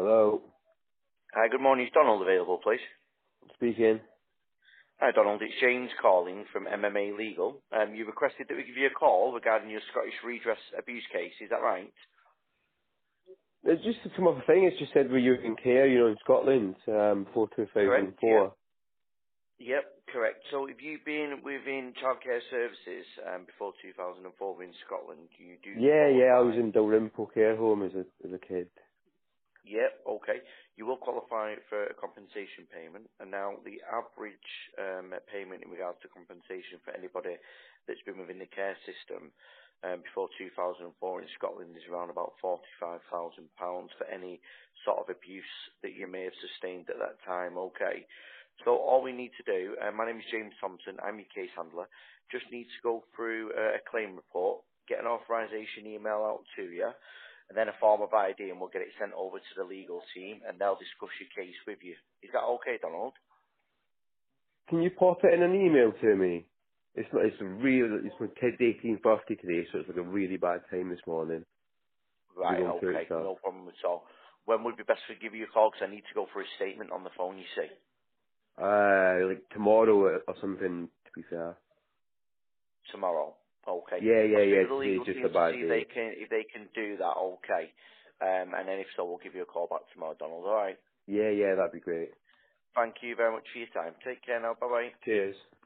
Hello. Hi, good morning. Is Donald available, please? Speaking. Hi, Donald. It's James calling from MMA Legal. You requested that we give you a call regarding your Scottish redress abuse case. Is that right? It's just to come off a thing. It's just said we're using care, in Scotland, before Correct. Yep. 2004. Yep. Correct. So, have you been within childcare services before 2004 in Scotland? You do Yeah, I was qualify. in Dalrymple care home as a kid. Yep, okay. You will qualify for a compensation payment, and now the average payment in regards to compensation for anybody that's been within the care system before 2004 in Scotland is around about £45,000 for any sort of abuse that you may have sustained at that time, okay. So all we need to do, my name is James Thompson, I'm your case handler, just need to go through a claim report, get an authorisation email out to you, and then a form of ID, and we'll get it sent over to the legal team, and they'll discuss your case with you. Is that okay, Donald? Can you pop it in an email to me? It's my kid's 18th birthday today, so it's like a really bad time this morning. I'll be Right, going through it okay, stuff. no problem at all. When would be best to give you a call? Because I need to go for a statement on the phone, you see. Like tomorrow or something, to be fair. Tomorrow. Okay. I'll speak Yeah, with the legal today's just team a to bad see if they day. can do that, okay. And then if so, we'll give you a call back tomorrow, Donald. All right. Yeah, that'd be great. Thank you very much for your time. Take care now. Bye-bye. Cheers.